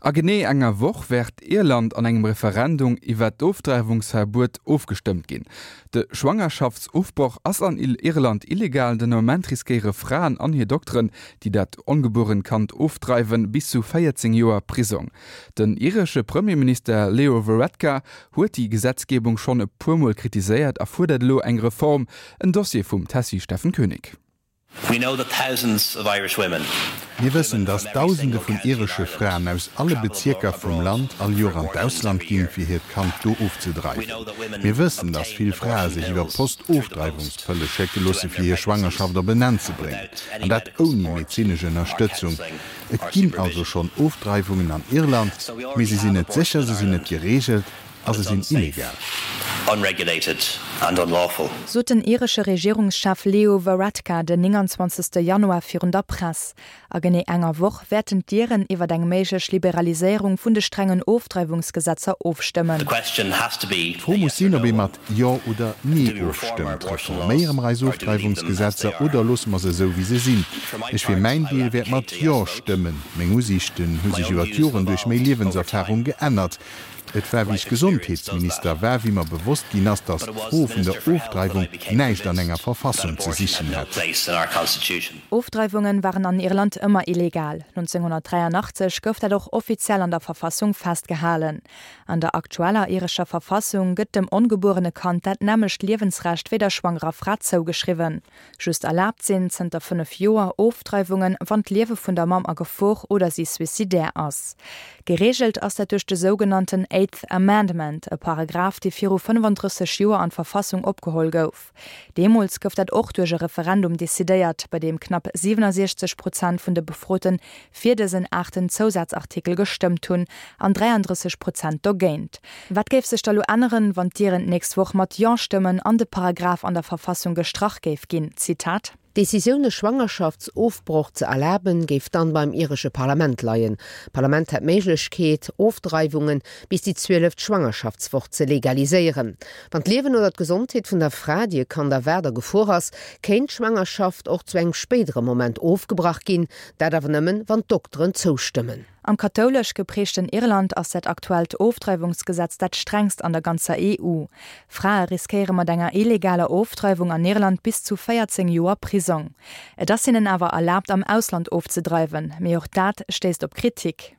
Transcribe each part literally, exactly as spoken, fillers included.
A genee enger woch werd Irland an engem Referendum iwwer d'Ofdreibungsverbot aufgestimmt gin. De Schwangerschaftsaufbruch ass an Irland illegal den moment riskiere Frauen an hier Doktoren, die dat ungeboren Kant aufdreiben bis zu vierzehn Joer Prison. Den irische Premierminister Leo Varadkar huet die Gesetzgebung schon e purmol kritiséiert, erfordert lo eng Reform, ein Dossier vum Tassi Steffen König. Wir wissen, dass Tausende von irische Frauen aus alle Bezirke vom Land all Jahr an Ausland gehen, für hier Kant do aufzutreiben. Wir wissen, dass viele Frauen sich über Postaufdreibungspille checken lassen, für ihre Schwangerschaft benannt zu bringen. Und das ohne medizinische Unterstützung. Es gibt also schon Aufdreibungen an Irland, aber sie sind nicht sicher, sie sind nicht geregelt, also sind illegal. So den irische Regierungschef Leo Varadkar den neunundzwanzigsten Januar virun der Press. A gene enger woch werden Dieren iwwer deng méigch Liberalisierung vun de strengen Aufdreibungsgesetzer aufstimmen. Pro muss sinn, ob e mat ja oder nie aufstimmt. Reformérem Reiseaufdreibungsgesetzer oder los man se so wie se sinn. Ich fir mein Deal werd mat ja stimmen. Meng Musichten hu sich iwwer Türen durch méi Lebenserfahrung geändert. Et war wie ich Gesundheitsminister war wie man bewusst gin ass das Profen der Aufdreibung neicht an enger Verfassung zu sichern hat. Aufdreibungen waren an Irland immer illegal. neunzehnhundertdreiundachtzig gouft er doch offiziell an der Verfassung festgehalen. An der aktueller irischer Verfassung gëtt dem ungeborene Kant dat nämlich Lebensrecht weder schwangerer Frau zugeschrieben. Just erlaubt sind sind der fünf Joer Aufdreibungen wann Liewe vun der Mam a Gefoch oder sie suizidär ass. Geregelt ass der durch de sogenannten Eighth Amendment, e Paragraph, die vier fünfunddreißig Joer an Verfassung opgeholt gouf. Demols gouf dat och durch ein Referendum desideiert, bei dem knapp siebenundsechzig Prozent vun de Befroten fir desen achten Zusatzartikel gestimmt hun, an dreiunddreißig Prozent dogéint. Wat geif sech da lo anderen, wann Dieren nächst woch mat Ja stimmen an de Paragraph an der Verfassung gestrach geif gin? Zitat: Decision des Schwangerschaftsaufbruch zu erlauben, geft dann beim irische Parlament leiien. Parlament hat Möglichkeit, Aufdreibungen bis die zwölf Schwangerschaftswoche zu legalisieren. Wenn das Leben oder die Gesundheit von der Frau, die kann der Werder gefahr hast, kann Schwangerschaft auch zu einem späteren Moment aufgebracht gehen, der darf nehmen, wenn Doktoren zustimmen. Am katholisch geprägten Irland ass dat aktuell Aufdreibungsgesetz dat strengst an der ganzer E U. Frauen riskieren mat enger illegaler Aufdreibung an Irland bis zu vierzehn Joer Prison. Et das ihnen aber erlaubt, am Ausland aufzudreiben. Mir auch dat stehst op Kritik.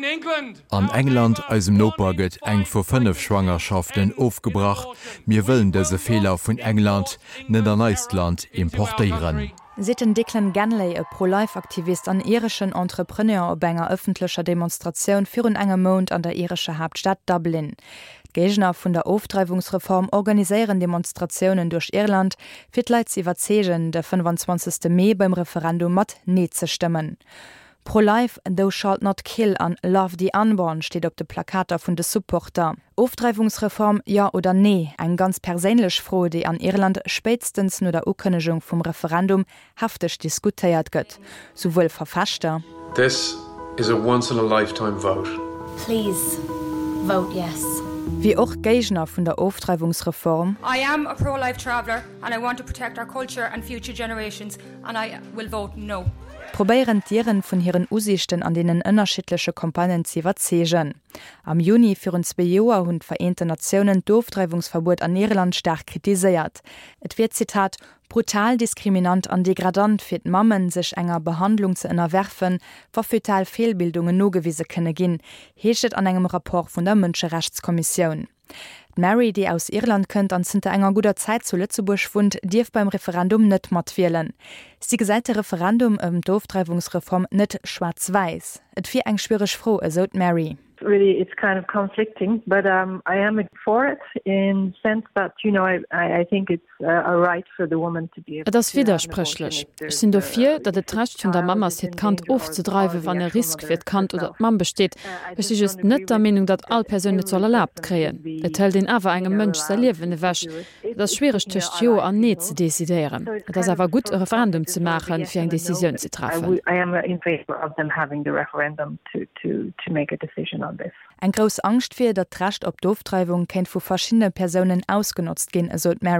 An England als im Nopa gëtt eng vor fünf Schwangerschaften aufgebracht. Mir willen dese Fehler vun England net an Eistland importieren. Sitten Declan Ganley, e Pro-Life-Aktivist an irischen Entrepreneur op enger öffentlicher Demonstration für un engem Mond an der irische Hauptstadt Dublin. Gegner vun der Aufdreibungsreform organisieren Demonstrationen durch Irland, fir Leiit iwwerzegen de fünfundzwanzigsten Mai beim Referendum mat nee ze stimmen. Pro-Life, thou shalt not kill an Love the Unborn steht op de Plakater vun de Supporter. Aufdreibungsreform ja oder nee, eng ganz perélech froh, die an Irland spätstens nur der Ukënnegung vom Referendum haftig diskutiert gëtt. Sowohl Verfasster. This is a once in a lifetime vote. Please vote yes. Wie auch Gegner von der Aufdreibungsreform. I am a pro-life traveller and I want to protect our culture and future generations and I will vote no. Probieren Tieren von ihren Aussichten an denen unterschiedliche Kampagnen zu überzeugen. Am Juni führen zwei Jahre und Vereinte Nationen das Aufdreibungsverbot an Irland stark kritisiert. Es wird, Zitat, brutal diskriminant an degradant für die Mammen, sich enger Behandlung zu unterwerfen, wo fetal Fehlbildungen nachgewiesen können gehen, heißt es an einem Rapport von der Menschenrechtskommission. Mary, die aus Irland könnt an sind enger guter Zeit zu Lützeburg wohnt, darf beim Referendum nicht mat wählen. Sie gesagt, das Referendum um die Aufdreibungsreform nicht schwarz-weiß. Et wie eng schwierig froh, so Mary. Really, it's kind of conflicting, but um, I am for it in the sense that, you know, I, I think it's uh, a right for the woman to be able Das ist widersprüchlich. Ich bin dafür, dass das Recht von der Mama ist, Kant aufzutreiben, wenn ein Risiko für Kant oder Mann besteht. Ich bin just nicht der Meinung, dass alle Personen zu erlaubt kriegen. Es hält den aber einem Mensch sein Leben in der Wäsche. Das ist schwierig, zwischen Ja und Nein zu dezidieren. Das ist aber gut, ein Referendum zu machen, für eine Decision zu treffen. I am in favor of them having the referendum to, to, to make a decision on this. Ein groß Angst für, dass das Recht auf die Auftreibung kennt von verschiedenen Personen ausgenutzt gehen, so Mary.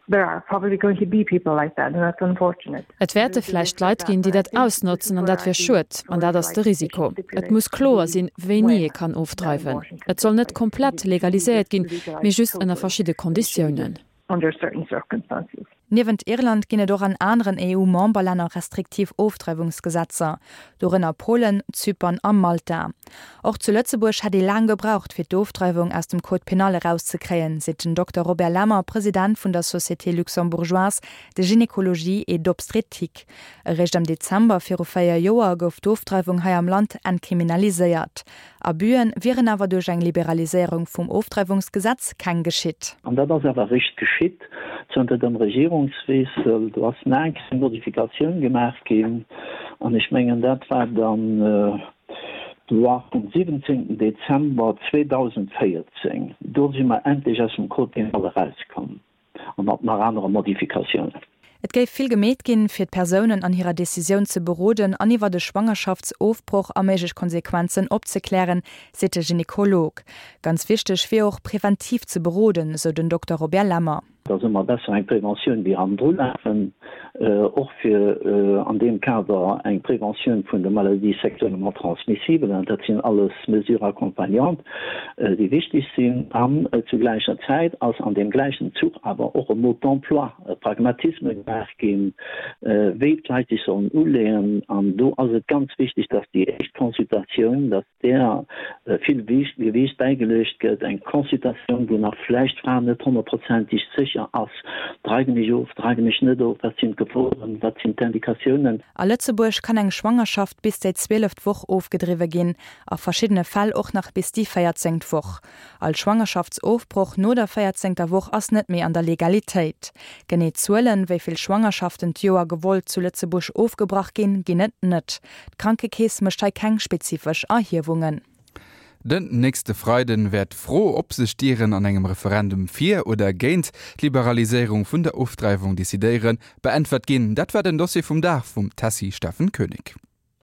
Et werte flecht Leiit ginn, die dat ausnutzen an dat fir schut, an dat ass de Risiko. Et muss klar sinn, wéi nie kann ofdreiwen. Et soll net komplett legaliséet ginn, méi just ënner verschiide Konditionen. Niewend Irland ginne doch an anderen E U-Memberlänner restriktiv Auftreibungsgesetzer, dorinner Polen, Zypern am Malta. Auch zu Lützeburg hat die lang gebraucht, fir d'Auftreibung aus dem Code Penal rauszukriegen, sieht Doktor Robert Lammer, Präsident von der Société Luxembourgeoise de Gynäkologie et d'Obstetrik. Recht am Dezember fir feier Joer gouf d'Auftreibung hai am Land entkriminalisiert. A Büen wären aber durch eng Liberalisierung vom Auftreibungsgesetz kein geschitt. Und das ist aber richtig geschitt, unter dem Regierungswechsel, du hast eine Modifikation gemacht geben, und ich meine, das war dann äh, du war am siebzehnten Dezember zweitausendvierzehn. Dort sind wir endlich aus dem Code Penal rausgekommen und hat noch andere Modifikationen. Et géif viel gemet ginn fir d Personen an ihrer Decision ze beroden, aniwwer de Schwangerschaftsofbruch a méigich Konsequenzen opzeklären, se de Gynäkolog. Ganz wichtech fir auch präventiv ze beroden, so den Doktor Robert Lammer. Das immer besser eng Prävention wie an Drläffen och äh, fir äh, an dem Kader eng Prävention vun der Maladie sexuellement transmissibel, dat sind alles mesure accompagnant, äh, die wichtig sind an äh, zu gleicher Zeit als an dem gleichen Zug aber auch im Mode d'emploi äh, Pragmatisme gin äh, wegleitig so uleen an do also ganz wichtig, dass die Echtkonsultation, dass der äh, viel Gewicht beigelegt wird, eng Konsultation, wo nach Fleischfragen nicht hundertprozentig sicher ass dreige mich auf, dreige mich net auf, wat sind Geforen, wat sind Indikationen. A Lützeburg kann eng Schwangerschaft bis de zwölf Woch aufgedriwe gin, a verschiedene Fall auch nach bis die vierzehn Woch. Als Schwangerschaftsaufbruch no der vierzehn Woch ass net mehr an der Legalität. Genet zuelen, wieviel Schwangerschaften Joer gewollt zu Lützeburg aufgebracht gin, ginet net. Krankekäes mechtei keng spezifisch Erhiewungen. Den nächste Freiden werd froh ob se stieren an engem Referendum vier oder géint Liberalisierung vun der Auftreibung desideieren beantwort gin. Dat war den Dossier vum Dach vum Tassi Steffen König.